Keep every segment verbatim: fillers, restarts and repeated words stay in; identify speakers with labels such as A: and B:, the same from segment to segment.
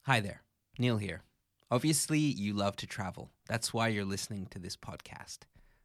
A: Hi there, Neil here. Obviously, you love to travel. That's why you're listening to this podcast.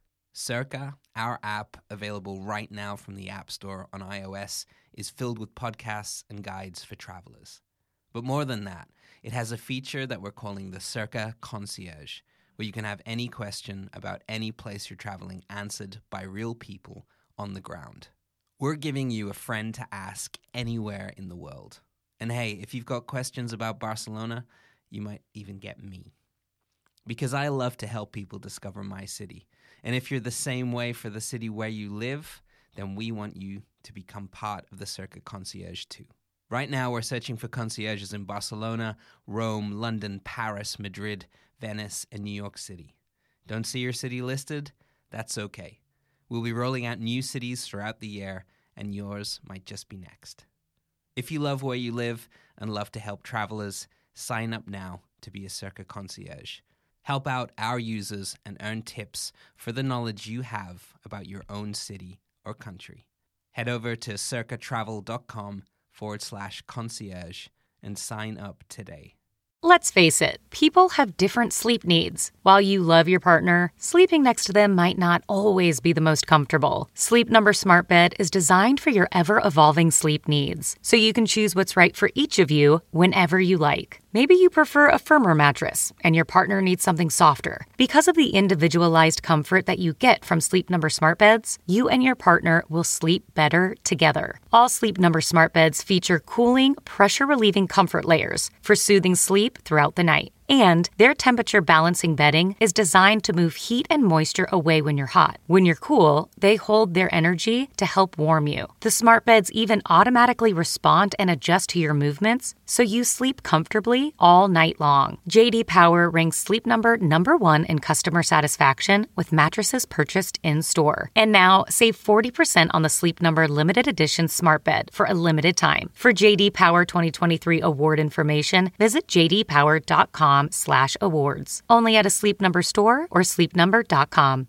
A: Circa, our app available right now from the App Store on iOS, is filled with podcasts and guides for travelers. But more than that, it has a feature that we're calling the Circa Concierge, where you can have any question about any place you're traveling answered by real people on the ground. We're giving you a friend to ask anywhere in the world. And hey, if you've got questions about Barcelona, you might even get me. Because I love to help people discover my city. And if you're the same way for the city where you live, then we want you to become part of the Circa Concierge too. Right now, we're searching for concierges in Barcelona, Rome, London, Paris, Madrid, Venice, and New York City. Don't see your city listed? That's okay. We'll be rolling out new cities throughout the year, and yours might just be next. If you love where you live and love to help travelers, sign up now to be a Circa Concierge. Help out our users and earn tips for the knowledge you have about your own city or country. Head over to circatravel.com forward slash concierge and sign up today.
B: Let's face it, people have different sleep needs. While you love your partner, sleeping next to them might not always be the most comfortable. Sleep Number Smart Bed is designed for your ever-evolving sleep needs, so you can choose what's right for each of you whenever you like. Maybe you prefer a firmer mattress, and your partner needs something softer. Because of the individualized comfort that you get from Sleep Number Smart Beds, you and your partner will sleep better together. All Sleep Number Smart Beds feature cooling, pressure-relieving comfort layers for soothing sleep throughout the night. And their temperature-balancing bedding is designed to move heat and moisture away when you're hot. When you're cool, they hold their energy to help warm you. The smart beds even automatically respond and adjust to your movements, so you sleep comfortably all night long. J D Power ranks Sleep Number number one in customer satisfaction with mattresses purchased in-store. And now, save forty percent on the Sleep Number limited edition smart bed for a limited time. For J D Power twenty twenty-three award information, visit j d power dot com slash awards. Only at a Sleep Number store or sleep number dot com.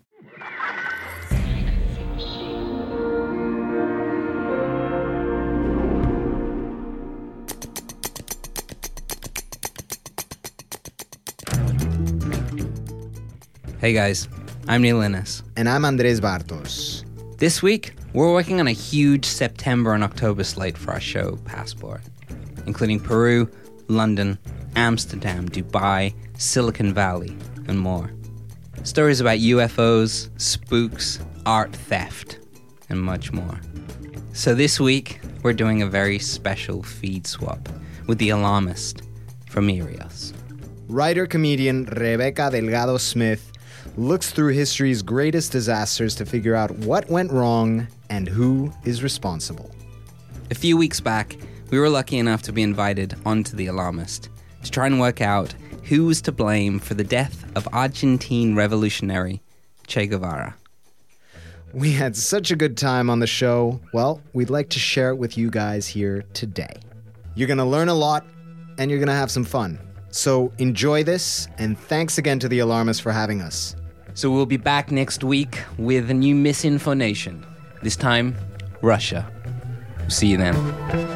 A: Hey guys, I'm Neil Innes.
C: And I'm Andres Bartos.
A: This week, we're working on a huge September and October slate for our show, Passport, including Peru, London, Amsterdam, Dubai, Silicon Valley, and more. Stories about U F Os, spooks, art theft, and much more. So this week, we're doing a very special feed swap with The Alarmist from Mirios.
C: Writer-comedian Rebecca Delgado Smith looks through history's greatest disasters to figure out what went wrong and who is responsible.
A: A few weeks back, we were lucky enough to be invited onto The Alarmist to try and work out who was to blame for the death of Argentine revolutionary Che Guevara.
C: We had such a good time on the show. Well, we'd like to share it with you guys here today. You're going to learn a lot, and you're going to have some fun. So enjoy this, and thanks again to The Alarmist for having us.
A: So we'll be back next week with a new Misinformation. This time, Russia. See you then.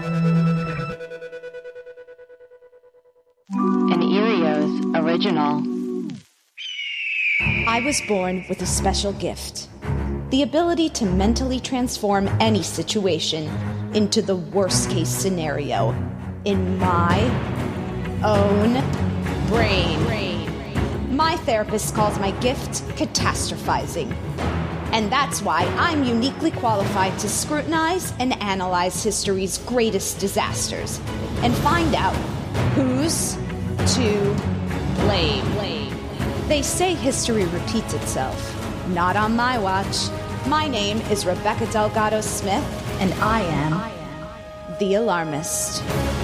D: An Erios original.
E: I was born with a special gift. The ability to mentally transform any situation into the worst-case scenario in my own brain. My therapist calls my gift catastrophizing. And that's why I'm uniquely qualified to scrutinize and analyze history's greatest disasters and find out who's to blame. They say history repeats itself. Not on my watch. My name is Rebecca Delgado Smith, and I am The Alarmist.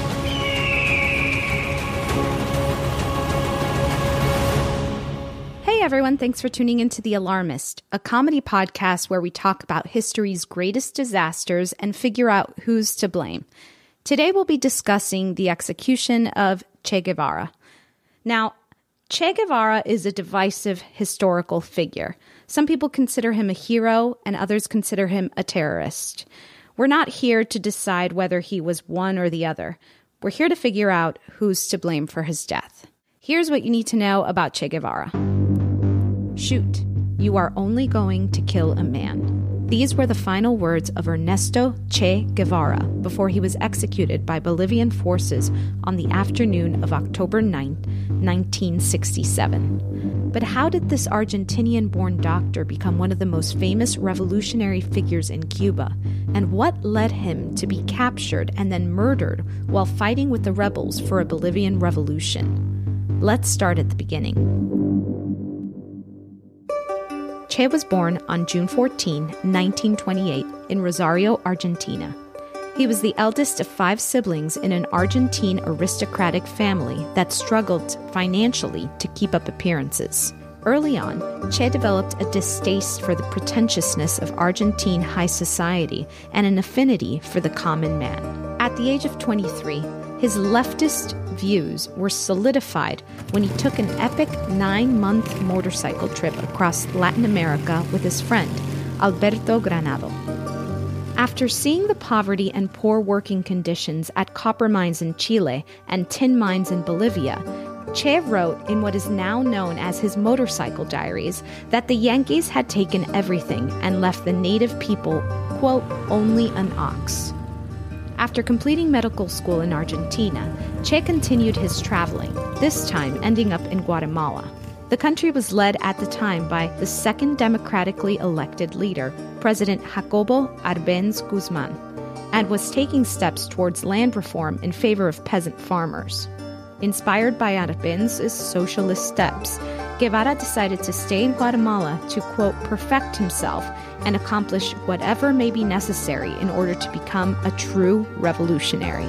E: Hey everyone, thanks for tuning into The Alarmist, a comedy podcast where we talk about history's greatest disasters and figure out who's to blame. Today we'll be discussing the execution of Che Guevara. Now, Che Guevara is a divisive historical figure. Some people consider him a hero and others consider him a terrorist. We're not here to decide whether he was one or the other. We're here to figure out who's to blame for his death. Here's what you need to know about Che Guevara. Shoot, you are only going to kill a man. These were the final words of Ernesto Che Guevara before he was executed by Bolivian forces on the afternoon of October ninth, nineteen sixty-seven. But how did this Argentinian-born doctor become one of the most famous revolutionary figures in Cuba? And what led him to be captured and then murdered while fighting with the rebels for a Bolivian revolution? Let's start at the beginning. Che was born on June fourteenth, nineteen twenty-eight, in Rosario, Argentina. He was the eldest of five siblings in an Argentine aristocratic family that struggled financially to keep up appearances. Early on, Che developed a distaste for the pretentiousness of Argentine high society and an affinity for the common man. At the age of twenty-three, his leftist views were solidified when he took an epic nine-month motorcycle trip across Latin America with his friend, Alberto Granado. After seeing the poverty and poor working conditions at copper mines in Chile and tin mines in Bolivia, Che wrote in what is now known as his motorcycle diaries that the Yankees had taken everything and left the native people, quote, only an ox. After completing medical school in Argentina, Che continued his traveling, this time ending up in Guatemala. The country was led at the time by the second democratically elected leader, President Jacobo Arbenz Guzman, and was taking steps towards land reform in favor of peasant farmers. Inspired by Arbenz's socialist steps, Guevara decided to stay in Guatemala to, quote, perfect himself and accomplish whatever may be necessary in order to become a true revolutionary.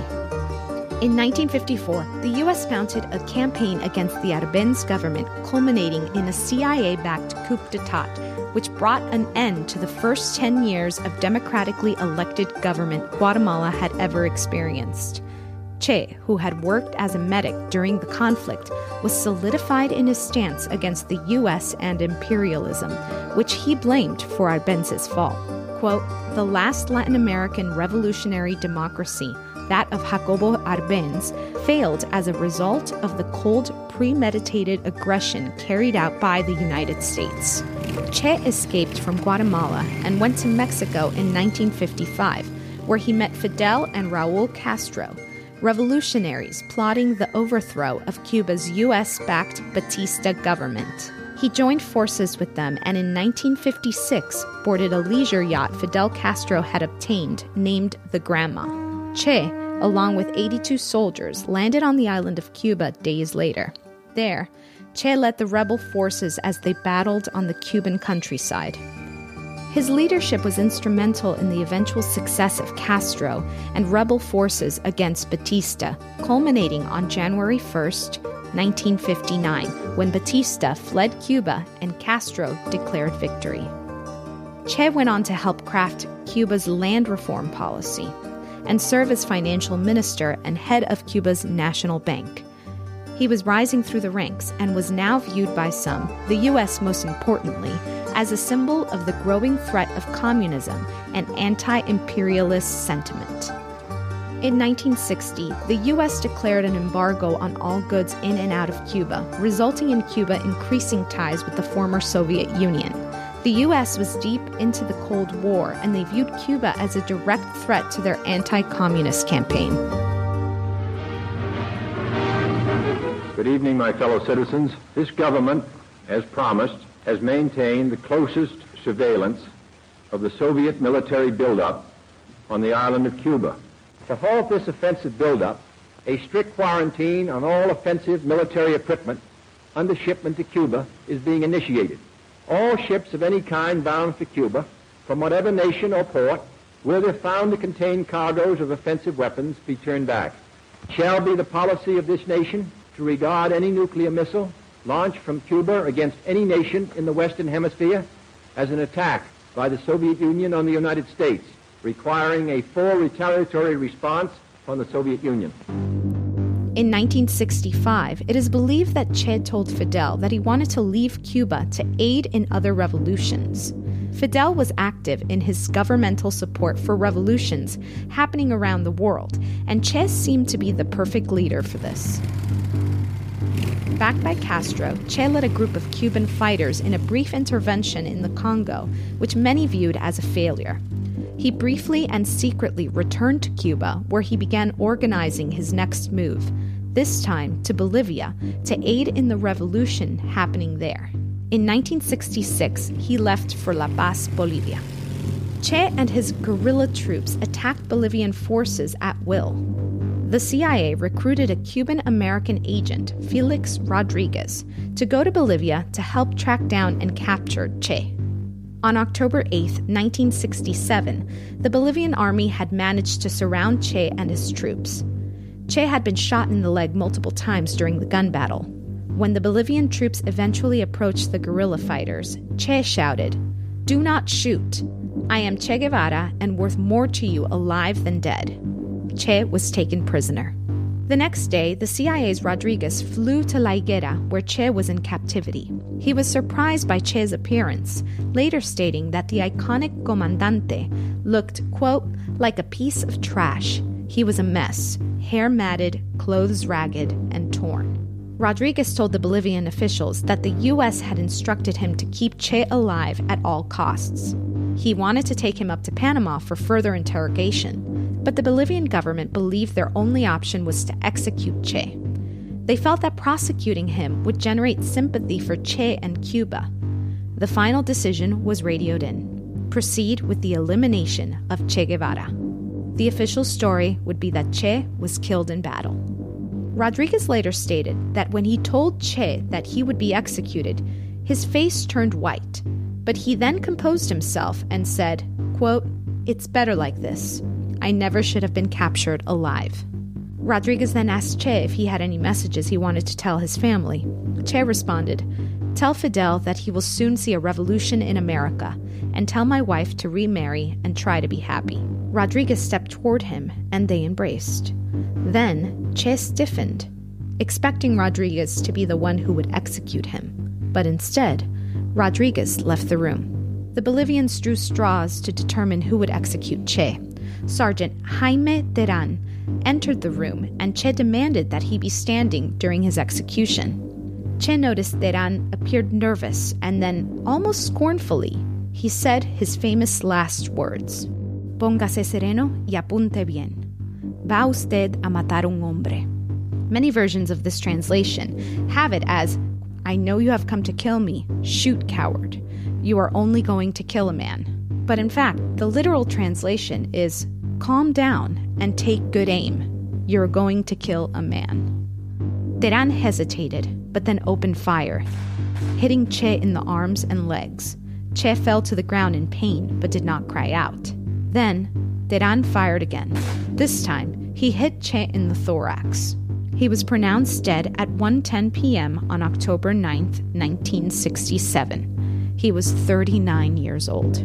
E: In nineteen fifty-four, the U S mounted a campaign against the Arbenz government, culminating in a C I A-backed coup d'etat, which brought an end to the first ten years of democratically elected government Guatemala had ever experienced. Che, who had worked as a medic during the conflict, was solidified in his stance against the U S and imperialism, which he blamed for Arbenz's fall. Quote, the last Latin American revolutionary democracy, that of Jacobo Arbenz, failed as a result of the cold, premeditated aggression carried out by the United States. Che escaped from Guatemala and went to Mexico in nineteen fifty-five, where he met Fidel and Raul Castro, revolutionaries plotting the overthrow of Cuba's U S-backed Batista government. He joined forces with them and in nineteen fifty-six boarded a leisure yacht Fidel Castro had obtained named the Grandma. Che, along with eighty-two soldiers, landed on the island of Cuba days later. There, Che led the rebel forces as they battled on the Cuban countryside. His leadership was instrumental in the eventual success of Castro and rebel forces against Batista, culminating on January first, nineteen fifty-nine, when Batista fled Cuba and Castro declared victory. Che went on to help craft Cuba's land reform policy and serve as financial minister and head of Cuba's National Bank. He was rising through the ranks and was now viewed by some, the U S most importantly, as a symbol of the growing threat of communism and anti-imperialist sentiment. In nineteen sixty, the U S declared an embargo on all goods in and out of Cuba, resulting in Cuba increasing ties with the former Soviet Union. The U S was deep into the Cold War, and they viewed Cuba as a direct threat to their anti-communist campaign.
F: Good evening, my fellow citizens. This government, as promised, has maintained the closest surveillance of the Soviet military buildup on the island of Cuba. To halt this offensive buildup, a strict quarantine on all offensive military equipment under shipment to Cuba is being initiated. All ships of any kind bound for Cuba, from whatever nation or port, where they're found to contain cargoes of offensive weapons, be turned back. It shall be the policy of this nation to regard any nuclear missile launched from Cuba against any nation in the Western Hemisphere as an attack by the Soviet Union on the United States, requiring a full retaliatory response from the Soviet Union.
E: In nineteen sixty-five, it is believed that Che told Fidel that he wanted to leave Cuba to aid in other revolutions. Fidel was active in his governmental support for revolutions happening around the world, and Che seemed to be the perfect leader for this. Backed by Castro, Che led a group of Cuban fighters in a brief intervention in the Congo, which many viewed as a failure. He briefly and secretly returned to Cuba, where he began organizing his next move, this time to Bolivia, to aid in the revolution happening there. In nineteen sixty-six, he left for La Paz, Bolivia. Che and his guerrilla troops attacked Bolivian forces at will. The C I A recruited a Cuban-American agent, Felix Rodriguez, to go to Bolivia to help track down and capture Che. On October eighth, nineteen sixty-seven, the Bolivian army had managed to surround Che and his troops. Che had been shot in the leg multiple times during the gun battle. When the Bolivian troops eventually approached the guerrilla fighters, Che shouted, "Do not shoot. I am Che Guevara and worth more to you alive than dead." Che was taken prisoner. The next day, the C I A's Rodriguez flew to La Higuera, where Che was in captivity. He was surprised by Che's appearance, later stating that the iconic comandante looked, quote, like a piece of trash. He was a mess, hair matted, clothes ragged, and torn. Rodriguez told the Bolivian officials that the U S had instructed him to keep Che alive at all costs. He wanted to take him up to Panama for further interrogation, but the Bolivian government believed their only option was to execute Che. They felt that prosecuting him would generate sympathy for Che and Cuba. The final decision was radioed in. Proceed with the elimination of Che Guevara. The official story would be that Che was killed in battle. Rodriguez later stated that when he told Che that he would be executed, his face turned white, but he then composed himself and said, quote, "It's better like this. I never should have been captured alive." Rodriguez then asked Che if he had any messages he wanted to tell his family. Che responded, "Tell Fidel that he will soon see a revolution in America, and tell my wife to remarry and try to be happy." Rodriguez stepped toward him, and they embraced. Then, Che stiffened, expecting Rodriguez to be the one who would execute him. But instead, Rodriguez left the room. The Bolivians drew straws to determine who would execute Che. Sergeant Jaime Terán entered the room, and Che demanded that he be standing during his execution. Che noticed Terán appeared nervous, and then, almost scornfully, he said his famous last words, "Póngase sereno y apunte bien. Va usted a matar un hombre." Many versions of this translation have it as, "I know you have come to kill me. Shoot, coward. You are only going to kill a man." But in fact, the literal translation is, "Calm down and take good aim. You're going to kill a man." Terán hesitated, but then opened fire, hitting Che in the arms and legs. Che fell to the ground in pain, but did not cry out. Then, Terán fired again. This time, he hit Che in the thorax. He was pronounced dead at one ten p.m. on October ninth, nineteen sixty-seven. He was thirty-nine years old.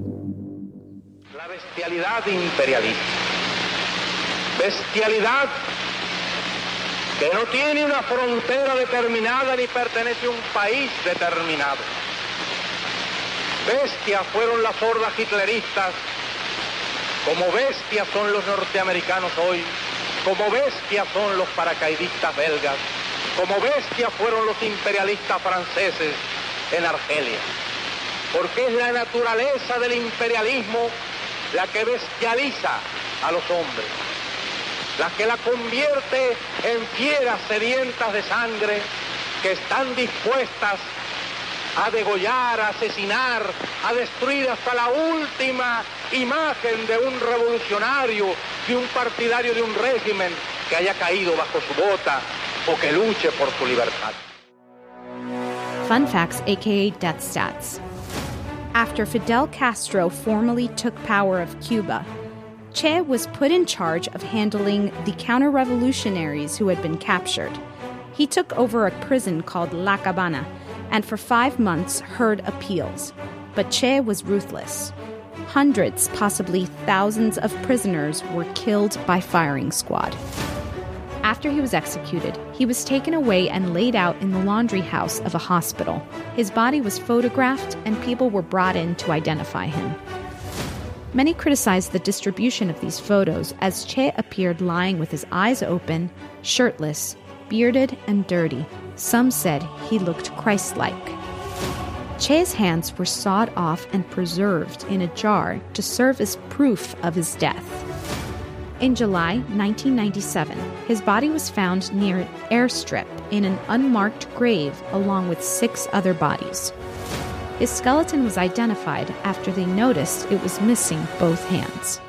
G: La bestialidad imperialista. Bestialidad que no tiene una frontera determinada ni pertenece a un país determinado. Bestias fueron las hordas hitleristas, como bestias son los norteamericanos hoy, como bestias son los paracaidistas belgas, como bestias fueron los imperialistas franceses en Argelia. Porque es la naturaleza del imperialismo la que bestializa a los hombres, la que la convierte en fieras sedientas de sangre que están dispuestas a degollar, a asesinar, a destruir hasta la última imagen de un revolucionario, de un partidario de un régimen que haya caído bajo su bota o que luche por su libertad.
E: Fun facts, aka death stats. After Fidel Castro formally took power of Cuba, Che was put in charge of handling the counter-revolutionaries who had been captured. He took over a prison called La Cabana, and for five months heard appeals. But Che was ruthless. Hundreds, possibly thousands of prisoners were killed by firing squad. After he was executed, he was taken away and laid out in the laundry house of a hospital. His body was photographed, and people were brought in to identify him. Many criticized the distribution of these photos, as Che appeared lying with his eyes open, shirtless, bearded, and dirty. Some said he looked Christ-like. Che's hands were sawed off and preserved in a jar to serve as proof of his death. In July nineteen ninety-seven, his body was found near an airstrip in an unmarked grave along with six other bodies. His skeleton was identified after they noticed it was missing both hands.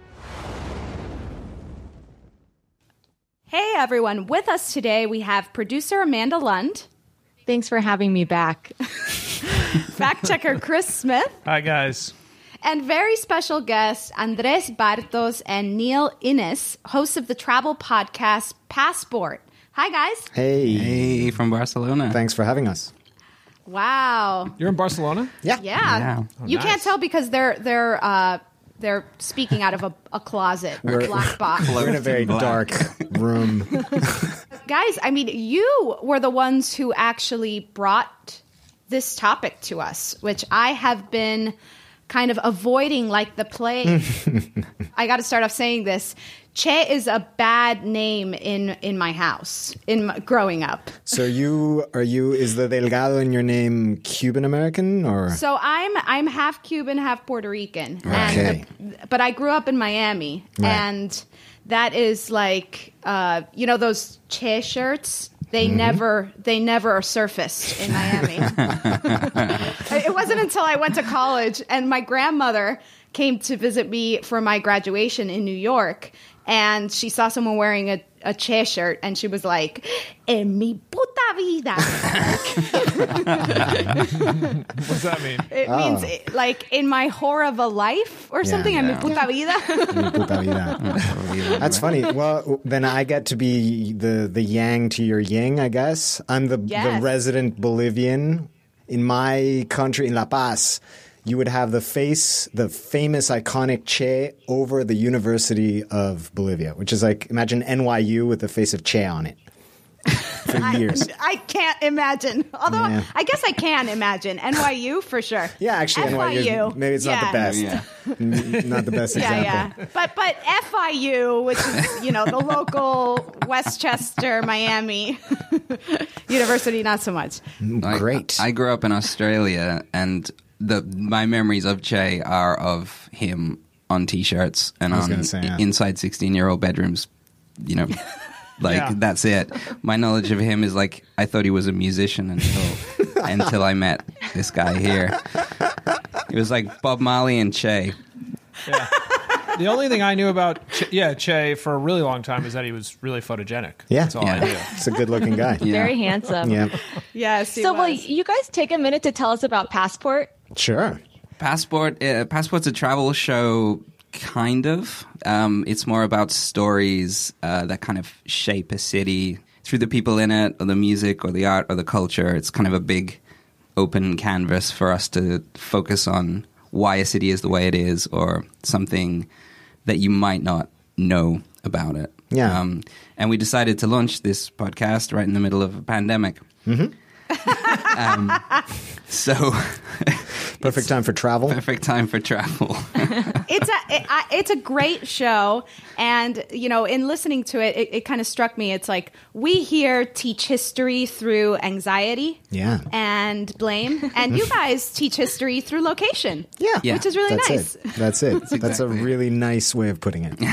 E: Hey everyone, with us today we have producer Amanda Lund.
H: Thanks for having me back.
E: Fact checker Chris Smith.
I: Hi, guys.
E: And very special guests Andres Bartos and Neil Innes, hosts of the travel podcast Passport. Hi, guys.
C: Hey.
A: Hey, from Barcelona.
C: Thanks for having us.
E: Wow.
I: You're in Barcelona?
C: Yeah.
E: Yeah.
A: Yeah.
I: Oh,
E: you
I: nice.
E: can't tell because they're they're uh, they're speaking out of a, a closet or a black box.
C: We're in a very
A: Black.
C: dark room.
E: Guys, I mean, you were the ones who actually brought this topic to us, which I have been kind of avoiding like the plague. I got to start off saying this. Che is a bad name in, in my house, in my, growing up.
C: So you are you is the Delgado in your name Cuban American or
E: So I'm I'm half Cuban, half Puerto Rican.
C: Okay.
E: And the, but I grew up in Miami,
C: Right.
E: and that is like uh, you know those Che shirts. They
C: Mm-hmm.
E: never they never are surfaced in Miami. It wasn't until I went to college and my grandmother came to visit me for my graduation in New York, and she saw someone wearing a, a Che shirt, and she was like, "En mi puta vida."
I: What does that mean?
E: It
C: Oh.
E: means eh, like in my whore of a life or
C: Yeah.
E: something. En mi
A: Yeah.
E: puta vida.
C: Mi puta vida. That's funny. Well, then I get to be the the yang to your yin, I guess. I'm the
E: Yes.
C: the resident Bolivian. In my country, in La Paz, you would have the face, the famous iconic Che over the University of Bolivia, which is like, imagine N Y U with the face of Che on it for years.
E: I, I can't imagine. Although
C: Yeah.
E: I guess I can imagine N Y U for sure.
C: Yeah, actually, N Y U,
E: F I U.
C: maybe it's not the
E: Yeah.
C: best.
A: Yeah.
C: N- not the best
E: Yeah,
C: example.
E: yeah. But but F I U, which is, you know, the local Westchester, Miami University, not so much.
A: Like,
C: Great.
A: I grew up in Australia, and the my memories of Che are of him on T-shirts and
C: was
A: on
C: gonna say, yeah.
A: inside sixteen-year-old bedrooms. You know, like
I: Yeah.
A: that's it. My knowledge of him is like I thought he was a musician until until I met this guy here. It was like Bob Marley and Che.
I: Yeah. The only thing I knew about che, yeah Che for a really long time is that he was really photogenic.
C: Yeah.
I: That's all
A: Yeah.
I: I knew.
C: It's a good-looking guy.
A: Yeah.
H: Very handsome.
C: Yeah,
E: Yes. he
H: So will
E: was.
H: you guys take a minute to tell us about Passport?
C: sure.
A: Passport. Uh, Passport's a travel show, kind of. Um, it's more about stories uh, that kind of shape a city through the people in it, or the music, or the art, or the culture. It's kind of a big open canvas for us to focus on why a city is the way it is, or something that you might not know about it.
C: Yeah.
A: Um, and we decided to launch this podcast right in the middle of a pandemic. Mm-hmm. um, so
C: Perfect time for travel.
A: perfect time for travel.
E: it's a it, I, it's a great show, and you know, in listening to it, it, it kind of struck me. It's like we here teach history through anxiety,
C: Yeah.
E: and blame, and you guys teach history through location,
C: Yeah.
A: Yeah.
E: which is really
C: That's
E: nice.
C: it. That's it. That's a
A: exactly it.
C: really nice way of putting it.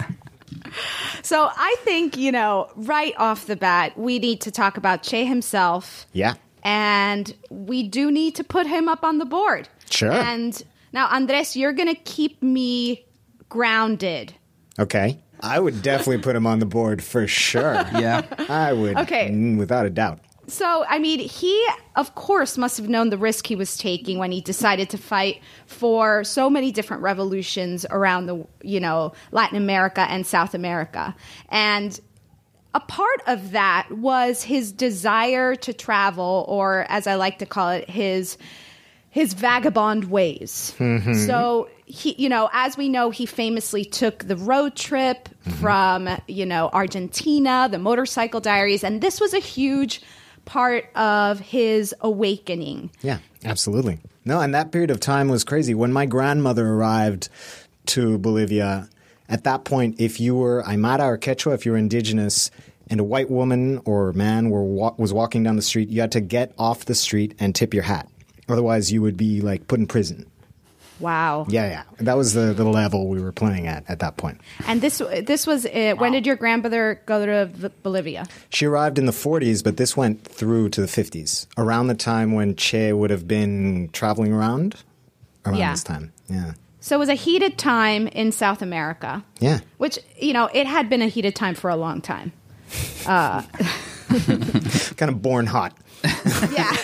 E: So I think, you know, right off the bat, we need to talk about Che himself.
C: Yeah.
E: And we do need to put him up on the board.
C: Sure.
E: And now, Andres, you're going to keep me grounded.
C: Okay. I would definitely put him on the board for sure.
A: Yeah.
C: I would.
E: Okay.
C: mm, Without a doubt.
E: So, I mean, he, of course, must have known the risk he was taking when he decided to fight for so many different revolutions around the, you know, Latin America and South America. And a part of that was his desire to travel, or as I like to call it, his his vagabond ways.
C: Mm-hmm.
E: So he, you know, as we know, he famously took the road trip mm-hmm. from, you know, Argentina, the Motorcycle Diaries, and this was a huge part of his awakening.
C: Yeah, absolutely. No, and that period of time was crazy. When my grandmother arrived to Bolivia, at that point, if you were Aymara or Quechua, if you were indigenous, and a white woman or man were wa- was walking down the street, you had to get off the street and tip your hat. Otherwise, you would be like put in prison.
E: Wow.
C: Yeah, yeah. That was the, the level we were playing at at that point.
E: And this this was, uh, when did your grandmother go to v- Bolivia?
C: She arrived in the forties, but this went through to the fifties, around the time when Che would have been traveling around, around
E: Yeah.
C: this time. Yeah.
E: So it was a heated time in South America.
C: Yeah.
E: Which, you know, it had been a heated time for a long time. Uh,
C: kind of born hot.
E: Yeah.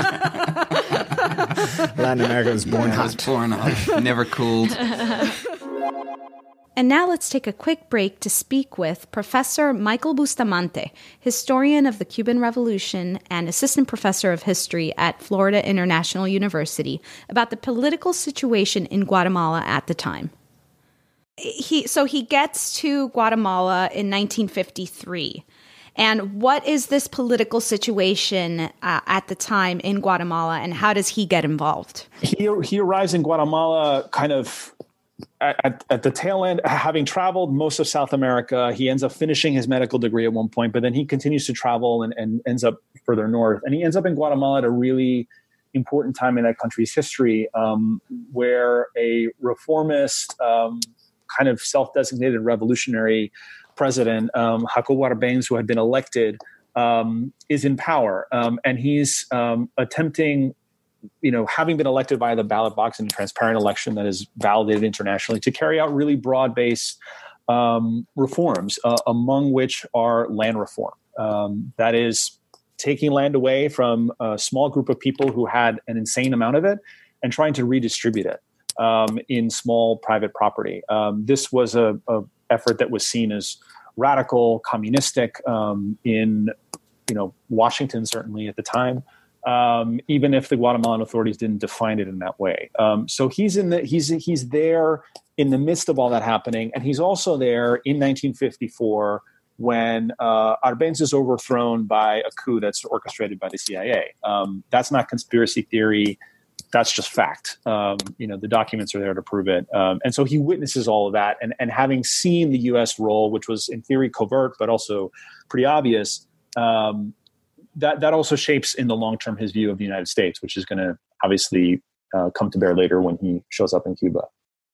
C: Latin America was born
A: Yeah, it
C: hot.
A: was born hot. Never cooled.
E: And now let's take a quick break to speak with Professor Michael Bustamante, historian of the Cuban Revolution and assistant professor of history at Florida International University, about the political situation in Guatemala at the time. He so he gets to Guatemala in nineteen fifty-three. And what is this political situation uh, at the time in Guatemala, and how does he get involved?
J: He he arrives in Guatemala kind of at, at the tail end, having traveled most of South America. He ends up finishing his medical degree at one point, but then he continues to travel and, and ends up further north. And he ends up in Guatemala at a really important time in that country's history, um, where a reformist, um, kind of self-designated revolutionary president, um, Jacobo Arbenz, who had been elected, um, is in power. Um, and he's um, attempting, you know, having been elected via the ballot box in a transparent election that is validated internationally, to carry out really broad-based um, reforms, uh, among which are land reform. Um, that is taking land away from a small group of people who had an insane amount of it and trying to redistribute it um, in small private property. Um, this was a, a effort that was seen as radical, communistic um, in, you know, Washington, certainly at the time, um, even if the Guatemalan authorities didn't define it in that way. Um, so he's in the he's he's there in the midst of all that happening, and he's also there in nineteen fifty-four when uh, Arbenz is overthrown by a coup that's orchestrated by the C I A. Um, that's not conspiracy theory. That's just fact. Um, you know, the documents are there to prove it. Um, and so he witnesses all of that. And, and having seen the U S role, which was in theory covert, but also pretty obvious, um, that, that also shapes in the long term his view of the United States, which is going to obviously uh, come to bear later when he shows up in Cuba.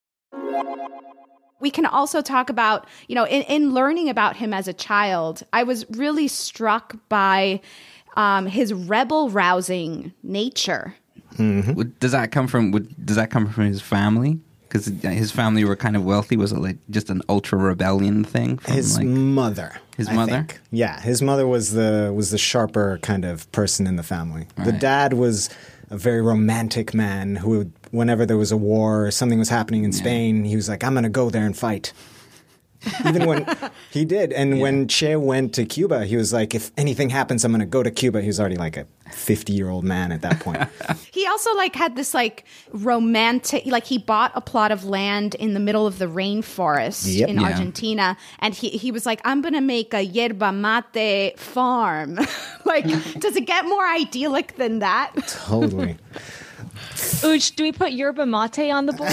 E: We can also talk about, you know, in, in learning about him as a child, I was really struck by um, his rebel-rousing nature.
C: Mm-hmm.
A: Does that come from? Would, does that come from his family? Because his family were kind of wealthy. Was it like just an ultra rebellion thing? From
C: his
A: like,
C: mother.
A: His
C: I
A: mother.
C: think. Yeah, his mother was the was the sharper kind of person in the family.
A: Right.
C: The dad was a very romantic man who, would, whenever there was a war or something was happening in
A: yeah.
C: Spain, he was like, "I'm going to go there and fight." Even when he did, and yeah. when Che went to Cuba, he was like, "If anything happens, I'm going to go to Cuba." He was already like a fifty-year-old man at that point.
E: He also like had this like romantic, like he bought a plot of land in the middle of the rainforest
C: Yep.
E: in
A: Yeah.
E: Argentina, and he he was like, "I'm going to make a yerba mate farm." Like, does it get more idyllic than that?
C: Totally.
H: Uj, do we put yerba mate on the board?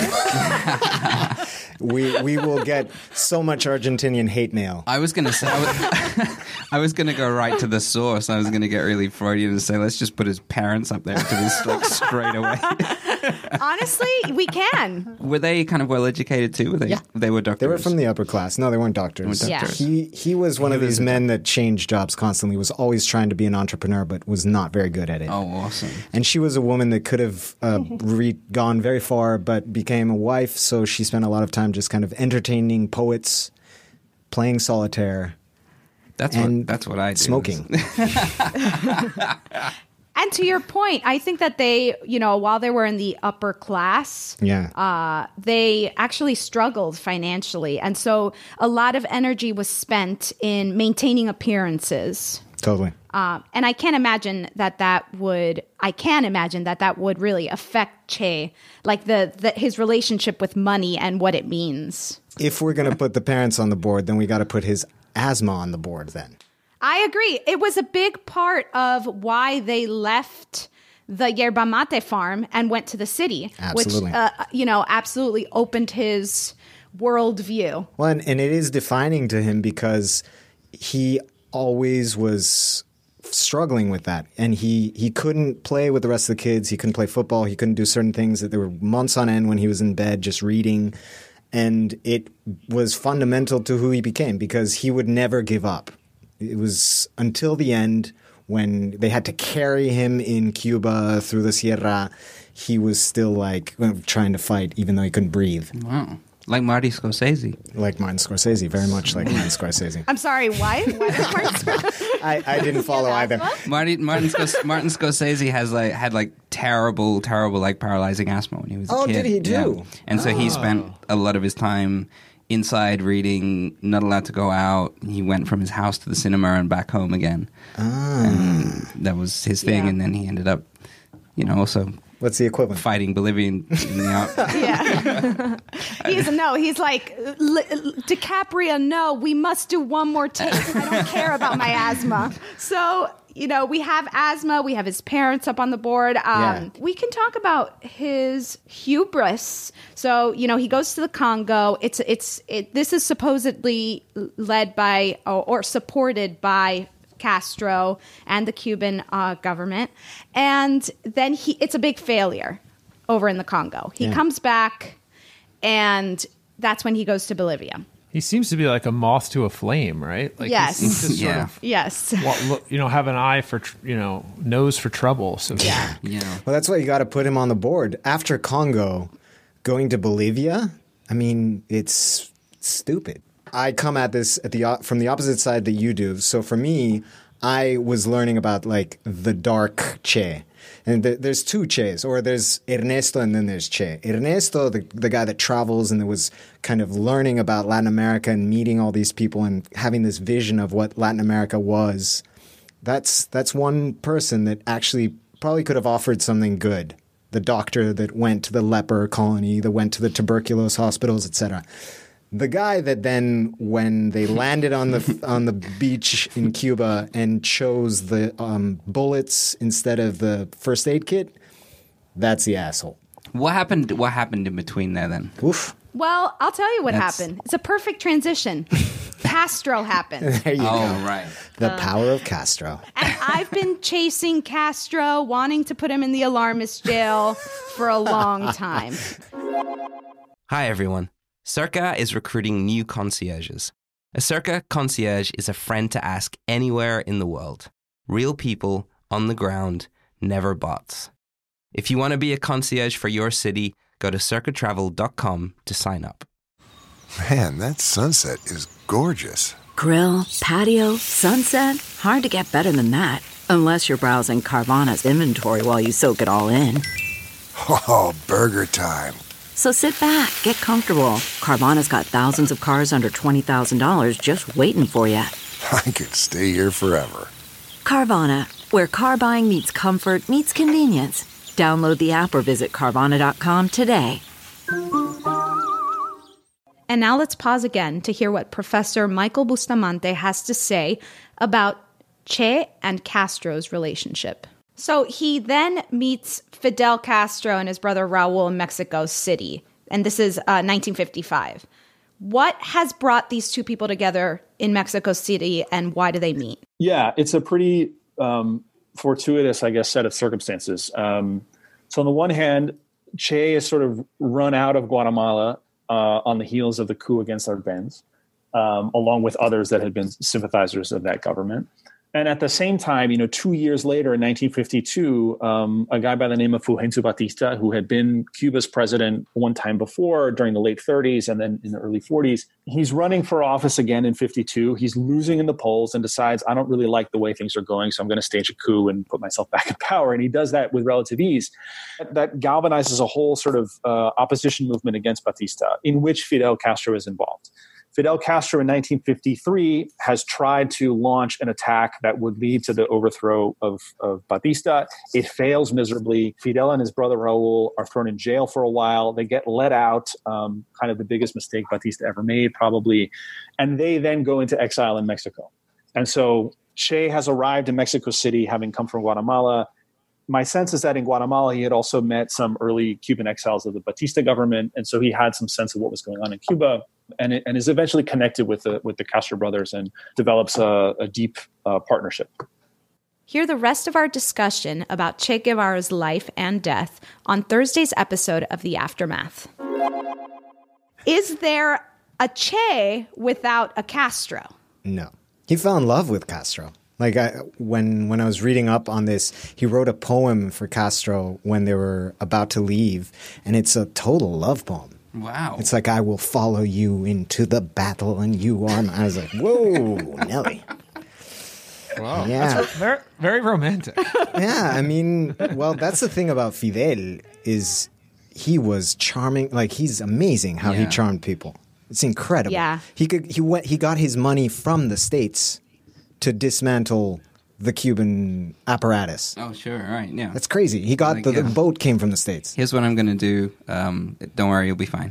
C: We we will get so much Argentinian hate mail.
A: I was gonna say, I was, I was gonna go right to the source. I was gonna get really Freudian and say, let's just put his parents up there to this like straight away.
E: Honestly, we can.
A: Were they kind of well educated too? Were they?
C: Yeah.
A: They were doctors.
C: They were from the upper class. No, they weren't doctors.
A: They weren't
E: doctors.
C: He he was one
A: He
C: of
A: was
C: these
A: a
C: men that changed jobs constantly, was always trying to be an entrepreneur, but was not very good at it.
A: Oh, awesome.
C: And she was a woman that could have uh, re- gone very far, but became a wife, so she spent a lot of time just kind of entertaining poets, playing solitaire,
A: That's
C: and
A: what. That's what I do.
C: smoking.
E: And to your point, I think that they, you know, while they were in the upper class,
C: Yeah.
E: uh, they actually struggled financially. And so a lot of energy was spent in maintaining appearances.
C: Totally.
E: Um, and I can't imagine that that would, I can imagine that that would really affect Che, like the, the his relationship with money and what it means.
C: If we're going to put the parents on the board, then we got to put his asthma on the board then.
E: I agree. It was a big part of why they left the yerba mate farm and went to the city,
C: Absolutely.
E: which, uh, you know, absolutely opened his worldview.
C: Well, and, and it is defining to him because he always was struggling with that. And he, he couldn't play with the rest of the kids. He couldn't play football. He couldn't do certain things. That there were months on end when he was in bed just reading. And it was fundamental to who he became because he would never give up. It was until the end when they had to carry him in Cuba through the Sierra, he was still like trying to fight even though he couldn't breathe.
A: Wow. Like Marty Scorsese.
C: Like Martin Scorsese, very much like Martin Scorsese.
E: I'm sorry, why? Why does Martin Scorsese?
C: I, I didn't follow either.
A: Marty, Martin, Scors- Martin Scorsese has like had like terrible, terrible like paralyzing asthma when he was a
C: Oh,
A: kid.
C: did he do?
A: Yeah. And so he spent a lot of his time inside reading, not allowed to go out. He went from his house to the cinema and back home again.
C: Ah.
A: And that was his thing.
E: Yeah.
A: And then he ended up, you know, also
C: What's the equivalent?
A: fighting Bolivian in the out.
E: Yeah. he's no, he's like, DiCaprio, no, we must do one more take. I don't care about my asthma. So, you know, we have asthma. We have his parents up on the board. Um,
C: Yeah.
E: We can talk about his hubris. So, you know, he goes to the Congo. It's it's it, this is supposedly led by or, or supported by Castro and the Cuban uh, government. And then he it's a big failure over in the Congo. He
C: Yeah.
E: comes back, and that's when he goes to Bolivia.
I: He seems to be like a moth to a flame, right? Like
E: Yes.
I: He seems to sort
A: Yeah.
I: of,
E: Yes.
I: well, look, you know, have an eye for, tr- you know, nose for trouble. So yeah.
A: You know.
C: Well, that's why you got to put him on the board. After Congo, going to Bolivia, I mean, it's stupid. I come at this at the op- from the opposite side that you do. So for me, I was learning about like the dark Che. And th- there's two Ches, or there's Ernesto and then there's Che. Ernesto, the, the guy that travels and that was kind of learning about Latin America and meeting all these people and having this vision of what Latin America was. That's that's one person that actually probably could have offered something good. The doctor that went to the leper colony, that went to the tuberculosis hospitals, et cetera. The guy that then, when they landed on the on the beach in Cuba and chose the um, bullets instead of the first aid kit, that's the asshole.
A: What happened? What happened in between there then?
C: Oof.
E: Well, I'll tell you what
A: That's-
E: happened. It's a perfect transition. Castro happened.
C: There you
A: Oh,
C: go.
A: right.
C: The power of Castro.
E: And I've been chasing Castro, wanting to put him in the alarmist jail for a long time.
A: Hi, everyone. Circa is recruiting new concierges. A Circa concierge is a friend to ask anywhere in the world. Real people, on the ground, never bots. If you want to be a concierge for your city, go to circa travel dot com to sign up.
K: Man, that sunset is gorgeous.
L: Grill, patio, sunset. Hard to get better than that. Unless you're browsing Carvana's inventory while you soak it all in.
K: Oh, burger time.
L: So sit back, get comfortable. Carvana's got thousands of cars under twenty thousand dollars just waiting for you.
K: I could stay here forever.
L: Carvana, where car buying meets comfort, meets convenience. Download the app or visit Carvana dot com today.
E: And now let's pause again to hear what Professor Michael Bustamante has to say about Che and Castro's relationship. So he then meets Fidel Castro and his brother Raul in Mexico City. And this is uh, nineteen fifty-five. What has brought these two people together in Mexico City, and why do they meet?
J: Yeah, it's a pretty um, fortuitous, I guess, set of circumstances. Um, so on the one hand, Che is sort of run out of Guatemala uh, on the heels of the coup against Arbenz, um, along with others that had been sympathizers of that government. And at the same time, you know, two years later in nineteen fifty-two, um, a guy by the name of Fulgencio Batista, who had been Cuba's president one time before during the late thirties and then in the early forties, he's running for office again in fifty-two. He's losing in the polls and decides, I don't really like the way things are going, so I'm going to stage a coup and put myself back in power. And he does that with relative ease. That galvanizes a whole sort of uh, opposition movement against Batista, in which Fidel Castro is involved. Fidel Castro in nineteen fifty-three has tried to launch an attack that would lead to the overthrow of, of Batista. It fails miserably. Fidel and his brother Raul are thrown in jail for a while. They get let out, um, kind of the biggest mistake Batista ever made, probably. And they then go into exile in Mexico. And so Che has arrived in Mexico City, having come from Guatemala. My sense is that in Guatemala, he had also met some early Cuban exiles of the Batista government. And so he had some sense of what was going on in Cuba. And, it, and is eventually connected with the with the Castro brothers and develops a, a deep uh, partnership.
E: Hear the rest of our discussion about Che Guevara's life and death on Thursday's episode of The Aftermath. Is there a Che without a Castro?
C: No. He fell in love with Castro. Like I, when when I was reading up on this, he wrote a poem for Castro when they were about to leave, and it's a total love poem.
A: Wow.
C: It's like, I will follow you into the battle and you are my... I was like, whoa, Nelly.
I: Wow.
C: Yeah.
I: That's very, very romantic.
C: Yeah, I mean, well, that's the thing about Fidel is he was charming. Like, he's amazing how
A: Yeah.
C: he charmed people. It's incredible.
E: Yeah.
C: He could he went he got his money from the States to dismantle the Cuban apparatus.
A: Oh, sure. All right. Yeah.
C: That's crazy. He got
A: Like,
C: the, the
A: yeah.
C: boat came from the States.
A: Here's what I'm going to do. Um, don't worry, you'll be fine.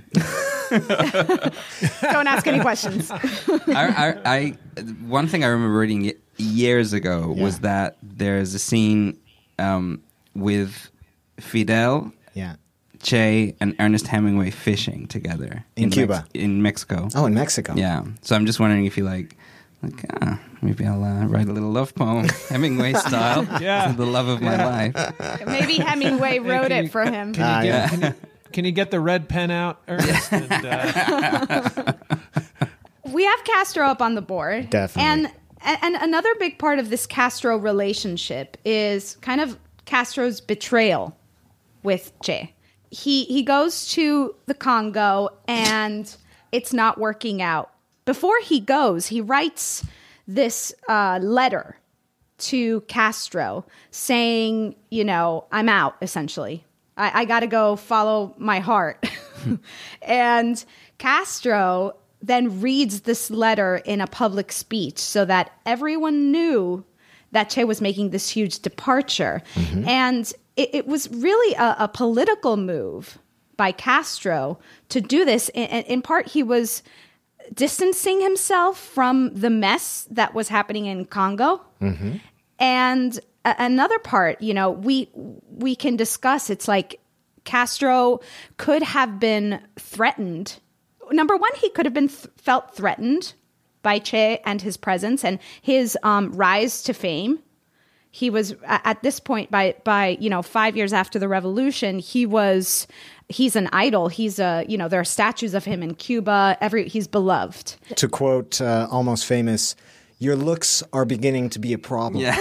E: Don't ask any questions.
A: I, I, I, one thing I remember reading y- years ago
C: Yeah.
A: was that there's a scene um, with Fidel,
C: Yeah.
A: Che, and Ernest Hemingway fishing together
C: In
A: Mex-
C: Cuba?
A: in Mexico.
C: Oh, in Mexico.
A: Yeah. So I'm just wondering if you like, like, ah, maybe I'll uh, write a little love poem, Hemingway style.
I: Yeah.
A: The love of my life.
E: Maybe Hemingway wrote
I: can
E: it
I: you-
E: for him.
I: Can you,
C: Ah,
I: get,
C: yeah.
I: can, you, can you get the red pen out, Ernest? And, uh,
E: We have Castro up on the board.
C: Definitely.
E: And, and another big part of this Castro relationship is kind of Castro's betrayal with Che. He he goes to the Congo and it's not working out. Before he goes, he writes this uh, letter to Castro saying, you know, I'm out, essentially. I, I got to go follow my heart. And Castro then reads this letter in a public speech so that everyone knew that Che was making this huge departure. Mm-hmm. And it, it was really a, a political move by Castro to do this. In, in part, he was distancing himself from the mess that was happening in Congo. Mm-hmm. And a- another part, you know, we we can discuss, it's like Castro could have been threatened. Number one, he could have been th- felt threatened by Che and his presence and his um, rise to fame. He was at this point by by you know five years after the revolution. He was he's an idol. He's a you know there are statues of him in Cuba. Every he's beloved.
C: To quote uh, Almost Famous, your looks are beginning to be a problem.
A: Yeah.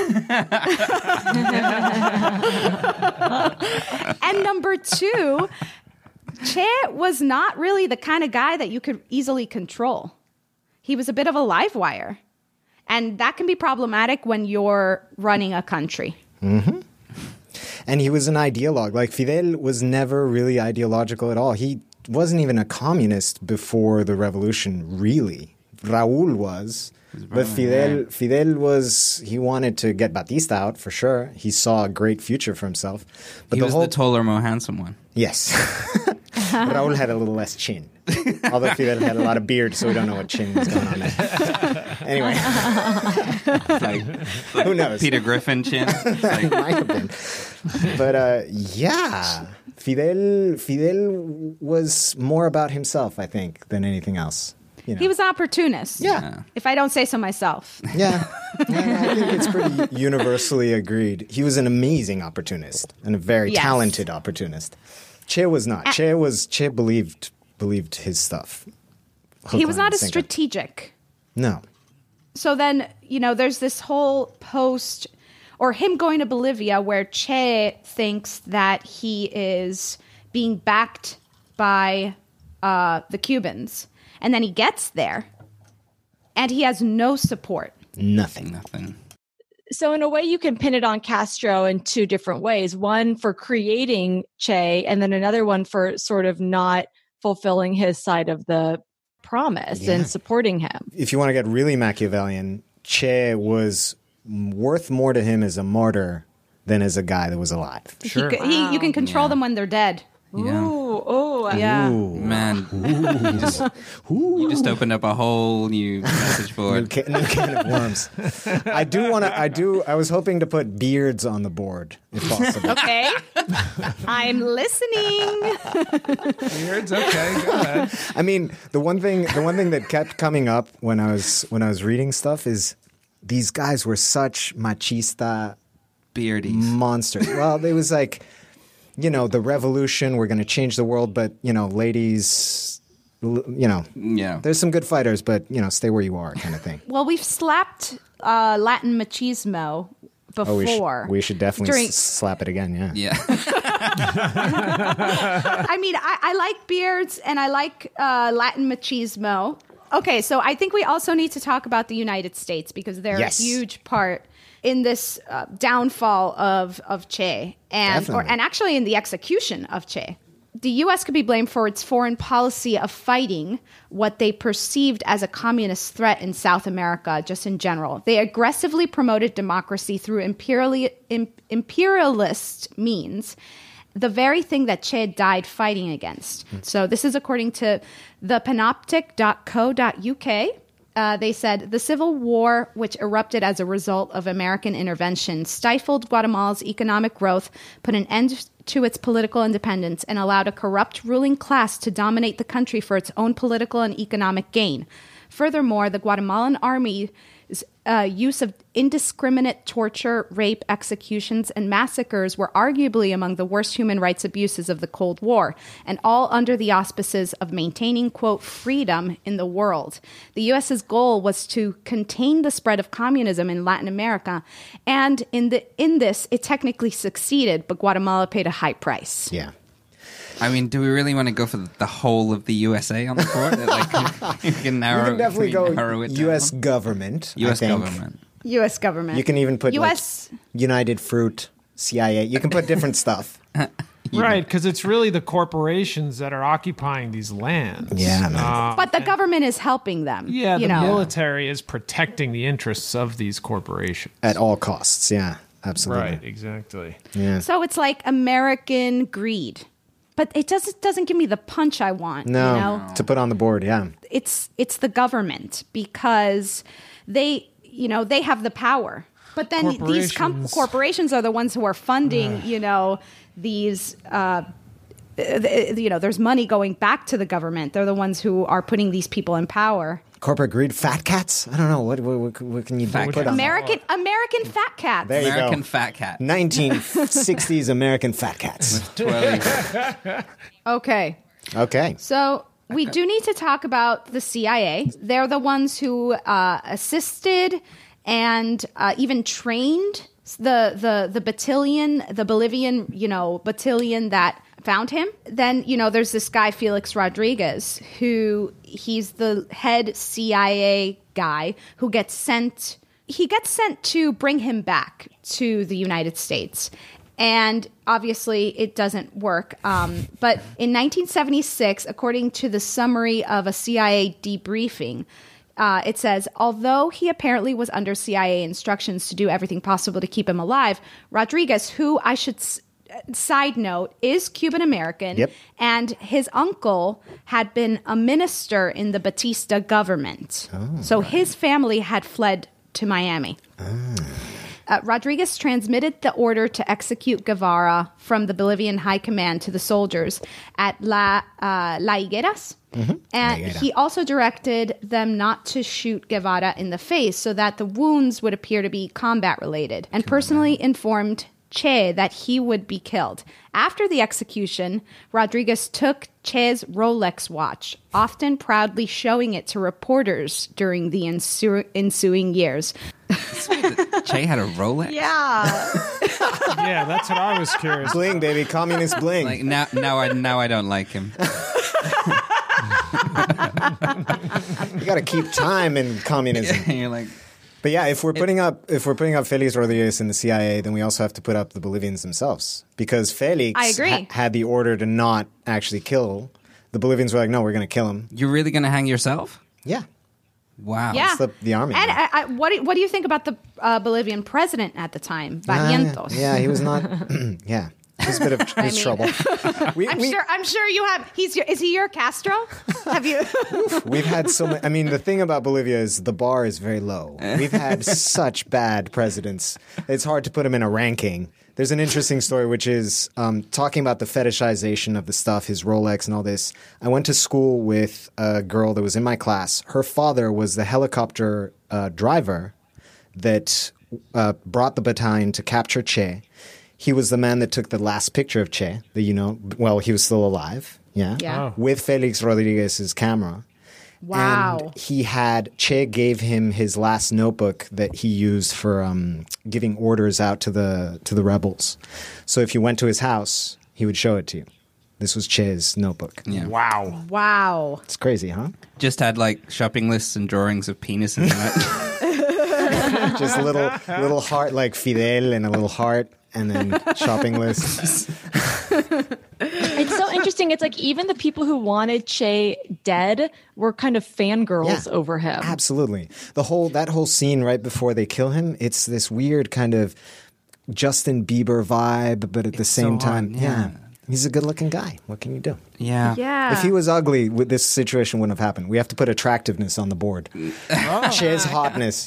E: And number two, Che was not really the kind of guy that you could easily control. He was a bit of a live wire. And that can be problematic when you're running a country.
C: Mm-hmm. And he was an ideologue. Like, Fidel was never really ideological at all. He wasn't even a communist before the revolution, really. Raul was. But Fidel, Fidel was, he wanted to get Batista out for sure. He saw a great future for himself. But
A: He
C: the
A: was
C: whole,
A: the taller, more handsome one.
C: Yes. Raul had a little less chin. Although Fidel had a lot of beard, so we don't know what chin was going on there. Anyway.
A: Like,
C: who knows?
A: Peter Griffin chin. Like,
C: might have been. But uh, yeah, Fidel, Fidel was more about himself, I think, than anything else. You know.
E: He was an opportunist.
C: Yeah.
E: If I don't say so myself.
C: Yeah. yeah. I think it's pretty universally agreed. He was an amazing opportunist and a very
E: Yes.
C: talented opportunist. Che was not. Che was Che believed believed his stuff. Hook,
E: He was
C: line,
E: not
C: and
E: as
C: sinker.
E: strategic.
C: No.
E: So then, you know, there's this whole post or him going to Bolivia where Che thinks that he is being backed by uh, the Cubans. And then he gets there and he has no support.
C: Nothing.
A: Nothing.
H: So in a way, you can pin it on Castro in two different ways. One for creating Che, and then another one for sort of not fulfilling his side of the promise
C: Yeah.
H: and supporting him.
C: If you want to get really Machiavellian, Che was worth more to him as a martyr than as a guy that was alive.
I: Sure.
E: He, he, you can control
A: Yeah.
E: them when they're dead.
A: Yeah.
H: Ooh, oh,
E: Yeah.
C: Ooh.
A: Man, you, just, you just opened up a whole new message
C: New,
A: board.
C: ca- new can of worms. I do want to. I do. I was hoping to put beards on the board, if possible.
E: Okay. I'm listening.
I: Beards, okay, go ahead.
C: I mean, the one thing. The one thing that kept coming up when I was when I was reading stuff is these guys were such machista
A: Beardies.
C: monsters. Well, it was like, you know, the revolution. We're going to change the world, but you know, ladies. l- You know,
A: Yeah.
C: there's some good fighters, but you know, stay where you are, kind of thing.
E: Well, we've slapped uh, Latin machismo before.
C: Oh, we should, we should definitely
E: During-
C: s- slap it again. Yeah.
A: Yeah.
E: I mean, I, I like beards and I like uh, Latin machismo. Okay, so I think we also need to talk about the United States because they're
C: Yes.
E: a huge part in this uh, downfall of of Che and or,
C: Definitely.
E: and actually in the execution of Che. The U S could be blamed for its foreign policy of fighting what they perceived as a communist threat in South America, just in general. They aggressively promoted democracy through imperiali- im- imperialist means, the very thing that Che died fighting against. So this is according to the panoptic dot co dot U K. Uh, they said the civil war, which erupted as a result of American intervention, stifled Guatemala's economic growth, put an end to its political independence, and allowed a corrupt ruling class to dominate the country for its own political and economic gain. Furthermore, the Guatemalan army's uh, use of indiscriminate torture, rape, executions, and massacres were arguably among the worst human rights abuses of the Cold War, and all under the auspices of maintaining, quote, freedom in the world. The U S's goal was to contain the spread of communism in Latin America, and in the in this, it technically succeeded, but Guatemala paid a high price.
C: Yeah.
A: I mean, do we really want to go for the whole of the U S A on the board? Like, you can narrow,
C: You can definitely
A: can we
C: go
A: narrow it
C: U S
A: down?
C: government.
A: U S
C: I think.
A: government.
E: U S government.
C: You can even put
E: U S
C: like United Fruit, C I A. You can put different stuff.
I: Right, because it's really the corporations that are occupying these lands.
C: Yeah, man.
I: Uh,
E: but the government is helping them.
I: yeah,
E: you
I: the
E: know.
I: military is protecting the interests of these corporations.
C: At all costs. Yeah, absolutely.
I: Right, exactly.
C: Yeah.
E: So it's like American greed. But it doesn't doesn't give me the punch I want.
C: No,
E: You know?
C: to put on the board, yeah.
E: It's it's the government because they you know they have the power. But then these com-
I: Corporations.
E: corporations are the ones who are funding, you know, these uh th- you know, there's money going back to the government. They're the ones who are putting these people in power.
C: Corporate greed, fat cats? I don't know. What what, what, what can you
A: Fat
C: put
A: cats.
C: on
E: American American fat cats.
C: There you
A: American
C: go.
A: fat cat.
C: nineteen sixties American fat cats.
A: Twirly.
E: Okay.
C: Okay.
E: So we do need to talk about the C I A. They're the ones who uh, assisted and uh, even trained the the the battalion, the Bolivian, you know, battalion that found him. Then, you know, there's this guy Felix Rodriguez, who he's the head C I A guy who gets sent. He gets sent to bring him back to the United States. And obviously, it doesn't work. Um, but in nineteen seventy-six, according to the summary of a C I A debriefing, uh, it says, although he apparently was under C I A instructions to do everything possible to keep him alive, Rodriguez, who I should s- side note is Cuban American,
C: Yep.
E: and his uncle had been a minister in the Batista government. So his family had fled to Miami. Uh, Rodriguez transmitted the order to execute Guevara from the Bolivian High Command to the soldiers at La, uh, La Higueras. And
C: Higuera.
E: he also directed them not to shoot Guevara in the face so that the wounds would appear to be combat related, and personally informed Che that he would be killed. After the execution, Rodriguez took Che's Rolex watch, often proudly showing it to reporters during the ensu- ensuing years.
A: Che had a Rolex.
E: Yeah.
I: Yeah, that's what I was curious.
C: Bling, baby. Communist bling.
A: Like now, now I now I don't like him.
C: You got to keep time in communism.
A: You're like,
C: But yeah, if we're putting up if we're putting up Felix Rodriguez in the C I A, then we also have to put up the Bolivians themselves, because Felix
E: I agree.
C: ha- had the order to not actually kill the Bolivians were like, no, we're going to kill him.
A: You're really going to hang yourself?
C: Yeah.
A: Wow.
E: Yeah.
C: It's the, the army.
E: And I, I, what, do, what do you think about the uh, Bolivian president at the time,
C: Uh,
E: Barrientos?
C: yeah, he was not. Yeah. He was a bit of he was
E: mean-
C: trouble. We,
E: I'm
C: we,
E: sure. I'm sure you have. He's. Your, is he your Castro? Have you?
C: We've had so many. I mean, the thing about Bolivia is the bar is very low. We've had such bad presidents. It's hard to put them in a ranking. There's an interesting story, which is um, talking about the fetishization of the stuff, his Rolex and all this. I went to school with a girl that was in my class. Her father was the helicopter uh, driver that uh, brought the battalion to capture Che. He was the man that took the last picture of Che, that you know, well, he was still alive, yeah,
E: Yeah. Oh.
C: with Felix Rodriguez's camera.
E: Wow.
C: And he had, Che gave him his last notebook that he used for um, giving orders out to the to the rebels. So if you went to his house, he would show it to you. This was Che's notebook.
A: Yeah.
I: Wow.
E: Wow.
C: It's crazy, huh?
A: Just had like shopping lists and drawings of penises in it.
C: Just a little little heart like Fidel and a little heart, and then shopping lists.
H: It's so interesting. It's like even the people who wanted Che dead were kind of fangirls
C: Yeah.
H: over him.
C: Absolutely. The whole that whole scene right before they kill him, it's this weird kind of Justin Bieber vibe, but at the
A: It's
C: same
A: so
C: time,
A: odd,
C: yeah.
A: yeah.
C: He's a good-looking guy. What can you do?
A: Yeah.
E: Yeah.
C: If he was ugly, w- this situation wouldn't have happened. We have to put attractiveness on the board. Che's hotness.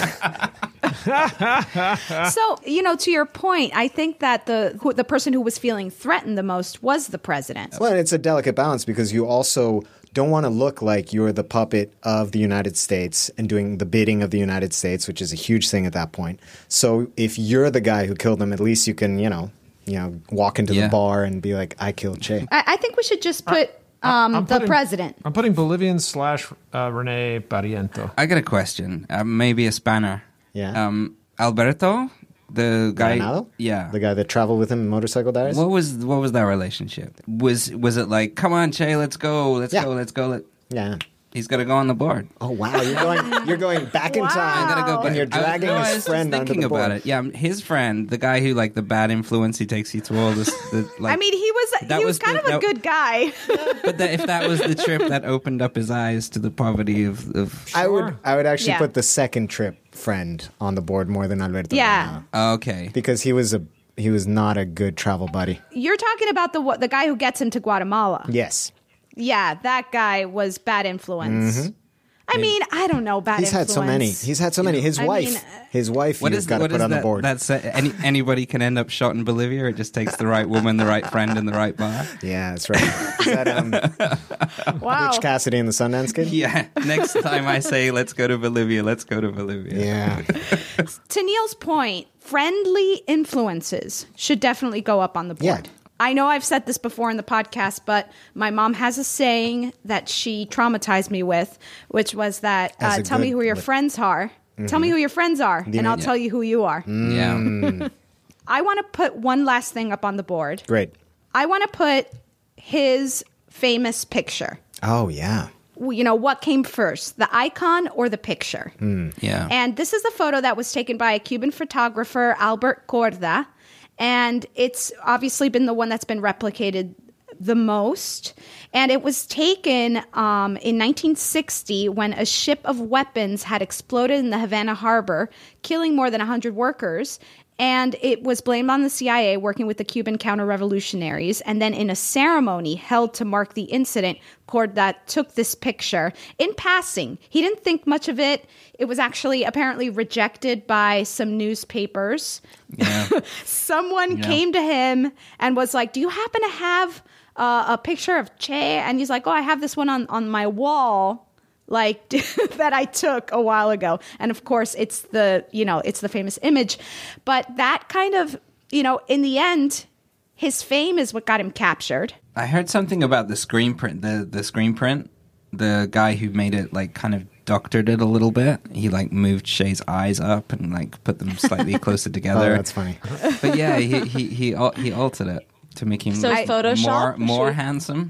E: So, you know, to your point, I think that the who, the person who was feeling threatened the most was the president.
C: Well, it's a delicate balance because you also don't want to look like you're the puppet of the United States and doing the bidding of the United States, which is a huge thing at that point. So if you're the guy who killed them, at least you can, you know, you know, walk into
A: Yeah.
C: the bar and be like, I killed Che.
E: I, I think we should just put um,
I: I'm
E: the
I: putting-
E: president.
I: I'm putting Bolivian slash uh, Rene Barriento.
A: I got a question. Uh, maybe a spanner.
C: Yeah.
A: Um, Alberto, the guy.
C: Granado?
A: Yeah.
C: The guy that traveled with him in Motorcycle Diaries?
A: What was what was that relationship? Was was it like, come on, Che, let's go, let's
C: Yeah.
A: go, let's go. Let...
C: Yeah.
A: He's got to go on the board.
C: Oh, wow. You're going You're going back in
E: Wow.
C: time.
A: I gotta go.
E: Oh.
A: Back.
C: And you're dragging
A: I, no, I
C: his
A: was
C: friend
A: just
C: onto
A: thinking
C: the board.
A: about it. Yeah, his friend, the guy who like the bad influence, he takes you to all this. The, like,
E: I mean, he was
A: that
E: he was,
A: was
E: kind
A: the-
E: of a
A: that-
E: good guy.
A: but that, if that was the trip that opened up his eyes to the poverty of, of
C: I would I would actually
E: Yeah.
C: put the second trip friend on the board more than Alberto.
E: Yeah.
C: Granado.
A: okay,
C: Because he was a he was not a good travel buddy.
E: You're talking about the what- the guy who gets him to Guatemala.
C: Yes.
E: Yeah, that guy was bad influence. I mean, I don't know bad
C: Mm-hmm. He's had so many.
E: influence.
C: He's had so many. His
E: I
C: wife,
E: mean, uh,
C: his wife,
A: what
C: you've
A: is
C: got to
A: what
C: put
A: is
C: on
A: that?
C: the board.
A: That's uh, any anybody can end up shot in Bolivia. It just takes the right woman, the right friend, and the right bar.
C: Yeah, that's right. Is that um,
E: wow.
C: Butch Cassidy and the Sundance Kid?
A: Yeah. Next time I say let's go to Bolivia, let's go to Bolivia.
C: Yeah.
E: To Neil's point, friendly influences should definitely go up on the board.
C: Yeah.
E: I know I've said this before in the podcast, but my mom has a saying that she traumatized me with, which was that,
C: As
E: uh,
C: a
E: tell me
C: good
E: who your
C: li-
E: friends are. Tell me who your friends are, and
C: mean-
E: I'll
C: Yeah.
E: tell you who you are.
A: Yeah.
E: I want to put one last thing up on the board.
C: Great.
E: I want to put his famous picture.
C: Oh, yeah.
E: You know, what came first, the icon or the picture?
A: Yeah.
E: And this is a photo that was taken by a Cuban photographer, Albert Corda. And it's obviously been the one that's been replicated the most. And it was taken um, in nineteen sixty when a ship of weapons had exploded in the Havana harbor, killing more than one hundred workers. And it was blamed on the C I A working with the Cuban counter-revolutionaries. And then in a ceremony held to mark the incident, Corda took this picture in passing. He didn't think much of it. It was actually apparently rejected by some newspapers.
A: Yeah.
E: Someone
A: Yeah.
E: came to him and was like, do you happen to have uh, a picture of Che? And he's like, oh, I have this one on, on my wall. Like that I took a while ago. And of course it's the, you know, it's the famous image, but that kind of, you know, in the end, his fame is what got him captured.
A: I heard something about the screen print. The the screen print. The guy who made it like kind of doctored it a little bit. He like moved Shay's eyes up and like put them slightly closer together.
C: Oh, that's funny.
A: But yeah, he he he al- he altered it to make him
H: So
A: look
H: Photoshop?
A: more more handsome.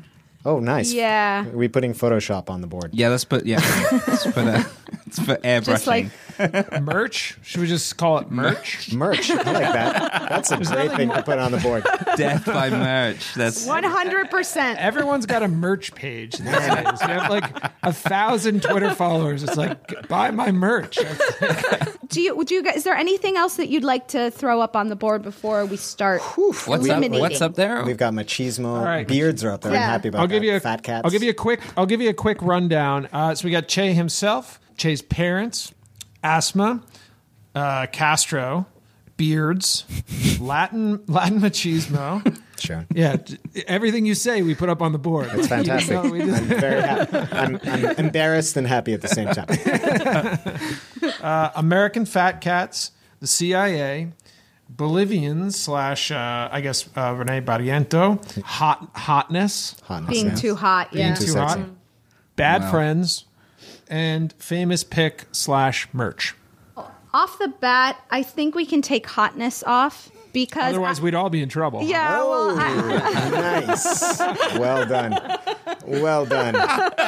C: Oh, nice.
E: Yeah.
C: Are we putting Photoshop on the board?
A: Yeah, let's put yeah, let's put a, let's put airbrushing.
E: Just like
I: merch? Should we just call it merch?
C: Merch. I like that. That's a
I: There's
C: great
I: nothing
C: thing
I: more-
C: to put on the board.
A: Death by merch. That's
E: one hundred percent.
I: Everyone's got a merch page these days. You have like a thousand Twitter followers. It's like, buy my merch.
E: Do you? Would you guys? Is there anything else that you'd like to throw up on the board before we start?
A: What's up?
E: eliminating?
A: What's up there?
C: We've got machismo.
I: All right.
C: Beards are up there.
E: Yeah.
C: I'm happy about
I: I'll
C: that.
I: give you a
C: Fat cats.
I: I'll give you a quick. I'll give you a quick rundown. Uh, so we got Che himself, Che's parents, asthma, uh, Castro, beards, Latin Latin machismo.
C: Sure.
I: Yeah, d- everything you say, we put up on the board.
C: It's fantastic.
I: You know, we just-
C: I'm very happy. I'm, I'm embarrassed and happy at the same time.
I: uh, American fat cats, the C I A, Bolivians slash uh, I guess uh, Rene Barriento, hot hotness,
C: Hotness,
E: Being
C: yeah.
E: too hot.
I: being
E: Yeah.
I: too,
C: Too
I: hot,
C: sexy.
I: bad
A: Wow.
I: friends, and famous pick slash merch.
E: Off the bat, I think we can take hotness off because
I: Otherwise,
E: I-
I: we'd all be in trouble.
E: yeah. Well, I,
C: Nice. Well done. Well done.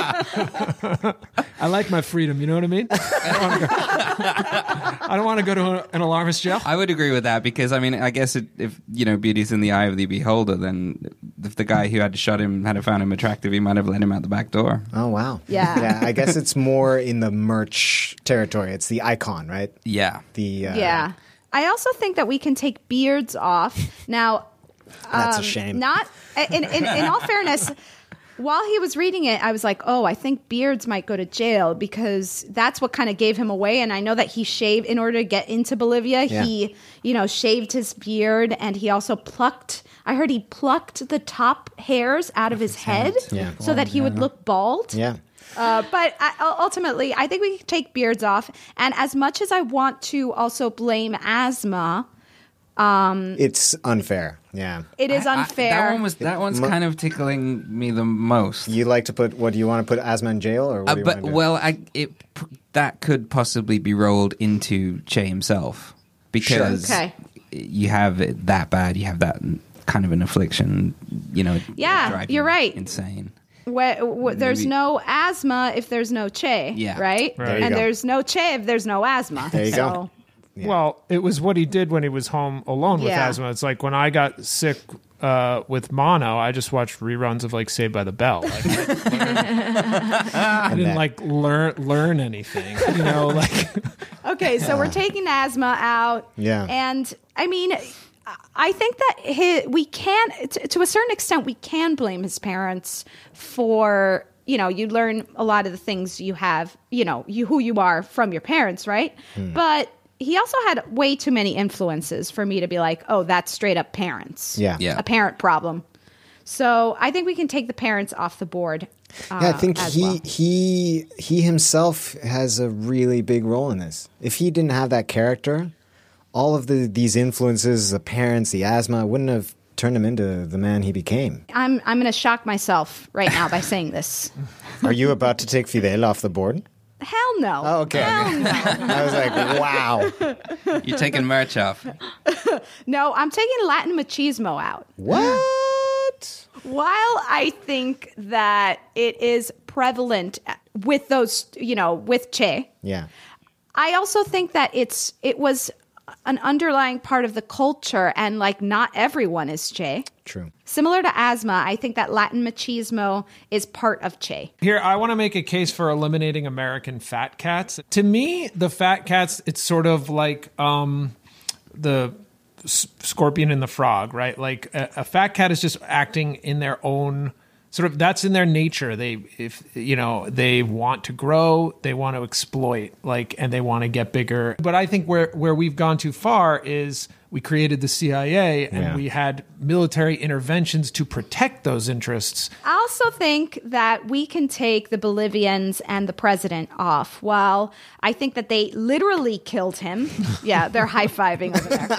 I: I like my freedom. You know what I mean? I don't want to go to a- an alarmist jail.
A: I would agree with that because I mean I guess it, if you know beauty's in the eye of the beholder, then if the guy who had shot him had found him attractive, he might have let him out the back door.
C: Oh, wow.
E: Yeah.
C: Yeah, I guess it's more in the merch territory. It's the icon, right?
A: Yeah,
C: The uh,
E: yeah. I also think that we can take beards off now.
C: That's
E: um,
C: a shame.
E: Not in, in, in all fairness. While he was reading it, I was like, oh, I think beards might go to jail because that's what kind of gave him away. And I know that he shaved in order to get into Bolivia.
C: Yeah.
E: He, you know, shaved his beard and he also plucked, I heard he plucked the top hairs out of his head
C: Yeah.
E: so that he would look bald.
C: Yeah.
E: Uh, but I, ultimately, I think we can take beards off. And as much as I want to also blame asthma,
C: It's unfair. Yeah.
E: it is
A: I- I-
E: unfair.
A: that one was that one's kind of tickling me the most.
C: You like to put, what, do you want to put asthma in jail? Or what
A: Uh,
C: do you
A: but
C: want to do?
A: well, I, it that could possibly be rolled into Che himself because
E: Sure. Okay.
A: you have it that bad. You have that kind of an affliction. You know.
E: Yeah,
A: drive
E: you're
A: you
E: right.
A: Insane.
E: Where, where, there's
A: Maybe-
E: no asthma if there's no Che,
A: Yeah.
E: right?
C: There you
E: and
C: go.
E: there's no Che if there's no asthma.
C: There you
E: so,
C: go.
I: Well, it was what he did when he was home alone with
E: Yeah.
I: asthma. It's like when I got sick uh, with mono, I just watched reruns of like Saved by the Bell. Like, I didn't like learn learn anything, you know. Like,
E: Okay, so we're taking asthma out.
C: Yeah.
E: And I mean, I think that his, we can, to, to a certain extent, we can blame his parents for, you know, you learn a lot of the things you have, you know, you who you are from your parents, right? But he also had way too many influences for me to be like, oh, that's straight up parents.
C: Yeah.
A: Yeah.
E: A parent problem. So I think we can take the parents off the board. Uh,
C: Yeah, I think
E: as
C: he
E: well.
C: he he himself has a really big role in this. If he didn't have that character, all of the these influences, the parents, the asthma, wouldn't have turned him into the man he became.
E: I'm I'm going to shock myself right now by saying this.
C: Are you about to take Fidel off the board?
E: Hell no.
C: Oh, okay.
E: Hell no.
C: I was like, wow.
A: You're taking merch off.
E: No, I'm taking Latin machismo out.
C: What?
E: While I think that it is prevalent with those, you know, with Che,
C: Yeah.
E: I also think that it's it was an underlying part of the culture, and like not everyone is Che.
C: True.
E: Similar to asthma, I think that Latin machismo is part of Che.
I: here, I want to make a case for eliminating American fat cats. To me, the fat cats, it's sort of like um, the s- scorpion and the frog, right? Like a, a fat cat is just acting in their own sort of, that's in their nature. They, if you know, they want to grow, they want to exploit, like, and they want to get bigger. But I think where where we've gone too far is we created the C I A and
C: Yeah.
I: we had military interventions to protect those interests.
E: I also think that we can take the Bolivians and the president off. While I think that they literally killed him. Yeah, they're high-fiving over there.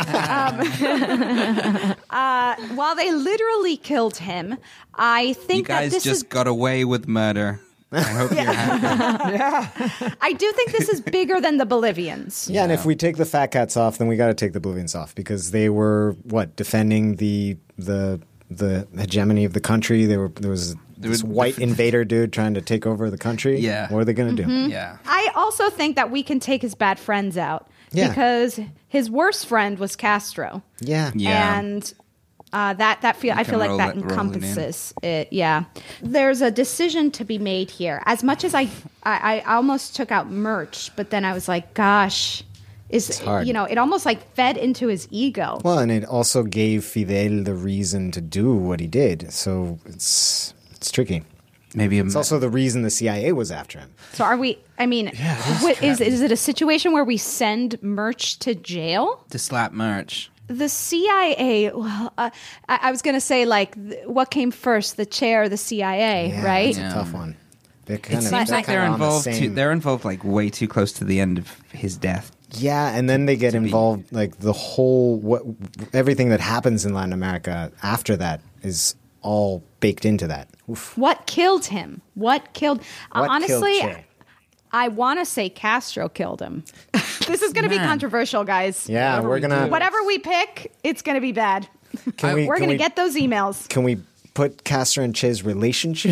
E: Um, uh, while they literally killed him, I
A: You
E: think that
A: guys
E: this
A: just
E: is...
A: got away with murder. I hope you're happy.
E: I do think this is bigger than the Bolivians.
C: Yeah, and if we take the fat cats off, then we got to take the Bolivians off because they were what defending the the the hegemony of the country. They were there was this white invader dude trying to take over the country.
A: Yeah.
C: What are they going to
E: Mhm.
C: do?
A: Yeah.
E: I also think that we can take his bad friends out
C: Yeah.
E: because his worst friend was Castro.
C: Yeah.
A: Yeah.
E: And uh, that that feel I
A: can
E: feel like
A: roll
E: that
A: it- roll it in.
E: encompasses it. Yeah. There's a decision to be made here. As much as I I, I almost took out Murch, but then I was like, gosh, is
C: hard.
E: you know, it almost like fed into his ego.
C: Well, and it also gave Fidel the reason to do what he did. So it's it's tricky.
A: Maybe a
C: It's also the reason the C I A was after him.
E: So are we? I mean, what, is is it a situation where we send Murch to jail?
A: to slap Murch.
E: The C I A. Well, uh, I, I was going to say like, th- what came first, the chair or the C I A?
C: Yeah,
E: right?
C: That's a tough one. They're kind
A: It
C: of,
A: seems
C: they're
A: like they're
C: kind of on the
A: involved. Too,
C: same-
A: they're involved like way too close to the end of his death.
C: Yeah, and then they get involved. Like the whole what everything that happens in Latin America after that is all baked into that. Oof.
E: What killed him? What killed? uh,
C: What
E: honestly,
C: killed Che?
E: I want to say Castro killed him. This is going to be
A: Man.
E: controversial, guys.
C: Yeah,
I: Whatever
C: we're
I: we
C: gonna.
I: do.
E: Whatever we pick, it's going to be bad.
C: Can we,
E: We're
C: can
E: going to
C: we,
E: get those emails.
C: Can we put Castro and Che's relationship?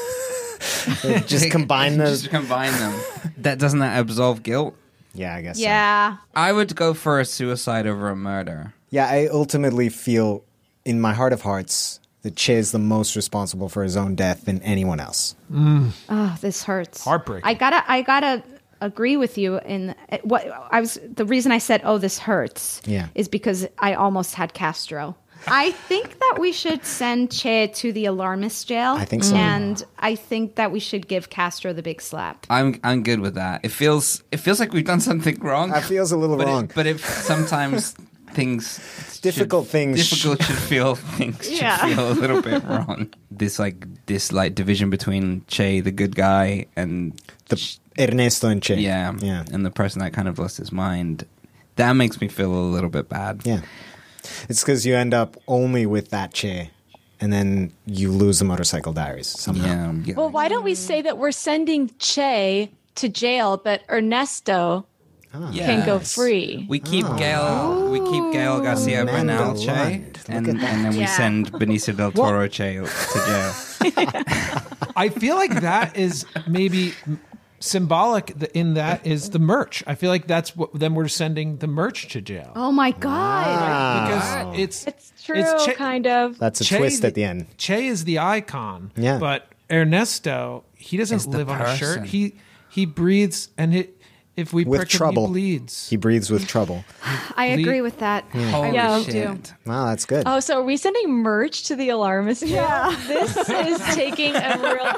C: Just combine
A: Just
C: the.
A: combine them. That doesn't that absolve guilt?
C: Yeah, I guess. so.
E: Yeah.
A: I would go for a suicide over a murder.
C: Yeah, I ultimately feel in my heart of hearts that Che is the most responsible for his own death than anyone else.
E: Oh, this hurts.
I: Heartbreaking.
E: I gotta, I gotta agree with you. In what I was, the reason I said, "Oh, this hurts,"
C: Yeah.
E: is because I almost had Castro. I think that we should send Che to the alarmist jail.
C: I think so.
E: and I think that we should give Castro the big slap.
A: I'm I'm good with that. It feels it feels like we've done something wrong.
C: That feels a little
A: but
C: wrong.
A: It, but if sometimes things
C: Difficult
A: should,
C: things sh-
A: difficult should feel things should
E: Yeah.
A: feel a little bit wrong. This like this like division between Che, the good guy, and
C: The Ernesto and Che.
A: yeah,
C: Yeah.
A: and the person that kind of lost his mind. That makes me feel a little bit bad.
C: Yeah. It's because you end up only with that Che, and then you lose the Motorcycle Diaries somehow.
A: Yeah. yeah.
H: Well, why don't we say that we're sending Che to jail, but Ernesto can go
A: Yes.
H: free?
A: We keep Gail. We keep Gail Garcia Bernal Che,
C: Mandalorian.
A: and,
C: Look at that.
A: and then we
E: Yeah.
A: send Benicio del Toro Che to jail.
I: I feel like that is maybe symbolic in that is the merch. I feel like that's what then we're sending the merch to jail.
E: Oh my god!
I: Because it's
H: It's true,
I: it's Che-
H: kind of.
C: That's a
I: Che
C: twist
I: the-
C: at the end.
I: Che is the icon.
C: Yeah.
I: But Ernesto, he doesn't
A: Is the
I: live on a shirt.
A: person.
I: He he breathes, and it, if we
C: With
I: prick him,
C: trouble.
I: he bleeds.
C: He breathes with trouble.
E: I agree with that.
A: Holy
H: Yeah.
E: I
A: shit!
E: do.
C: Wow, that's good.
H: Oh, so are we sending merch to the alarmist jail? Yeah. This is taking a real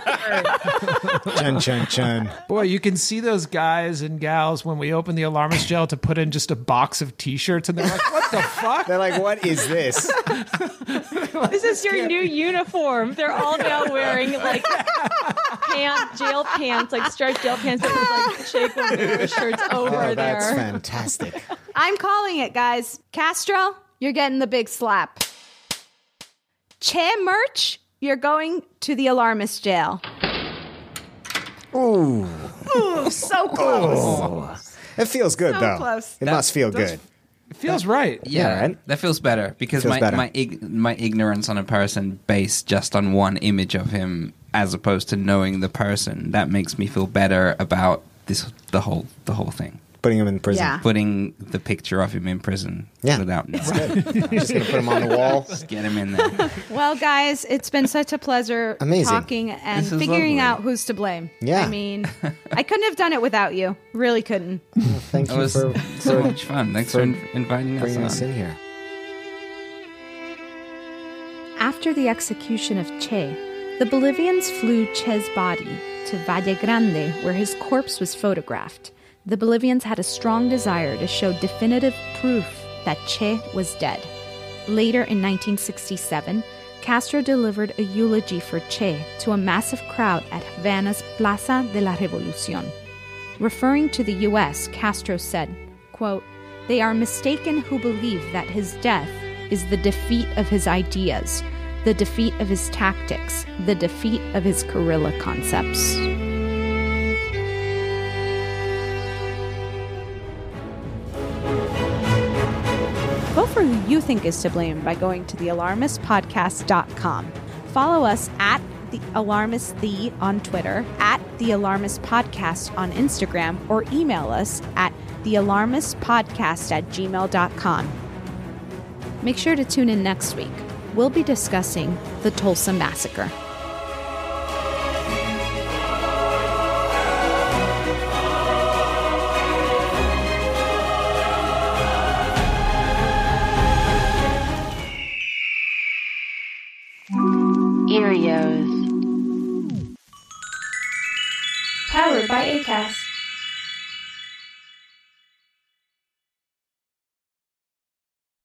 H: turn.
C: Chun, chun, chun.
I: Boy, you can see those guys and gals when we open the alarmist jail to put in just a box of T-shirts, and they're like, "What the fuck?"
C: They're like, what is this?
H: This is your new uniform. They're all now wearing like pants, jail pants, like striped jail pants that with like Che Guevara shirts over
C: Oh,
H: there.
C: that's fantastic.
E: I'm calling it, guys. Castro, you're getting the big slap. Che merch, you're going to the alarmist jail.
C: Ooh.
E: Ooh, so close.
C: It feels good,
E: So
C: though.
E: close.
C: It must feel good.
I: It feels right.
A: Yeah,
C: Yeah, right?
A: that feels better because
C: Feels
A: my
C: better.
A: my ig- my ignorance on a person based just on one image of him, as opposed to knowing the person, that makes me feel better about this the whole the whole thing.
C: Putting him in prison.
E: Yeah.
A: Putting the picture of him in prison
C: Yeah.
A: without knowing.
C: I'm just going to put him on the wall.
A: Just get him in there.
E: Well, guys, it's been such a pleasure
C: Amazing.
E: talking and
A: This is
E: figuring
A: lovely.
E: out who's to blame.
C: Yeah.
E: I mean, I couldn't have done it without you. Really couldn't.
C: Thank
A: That
C: you
A: was
C: for,
A: so
C: for
A: much fun. Thanks for,
C: for
A: in- inviting us
C: bringing
A: on.
C: us in here.
E: After the execution of Che, the Bolivians flew Che's body to Valle Grande, where his corpse was photographed. The Bolivians had a strong desire to show definitive proof that Che was dead. Later in nineteen sixty-seven, Castro delivered a eulogy for Che to a massive crowd at Havana's Plaza de la Revolucion. Referring to the U S, Castro said, quote, "They are mistaken who believe that his death is the defeat of his ideas, the defeat of his tactics, the defeat of his guerrilla concepts." Vote for who you think is to blame by going to the alarmist podcast dot com. Follow us at The Alarmist The on Twitter, at The Alarmist Podcast on Instagram, or email us at the alarmist podcast at gmail dot com. Make sure to tune in next week. We'll be discussing the Tulsa Massacre.
D: Erios.
H: Powered by Acast.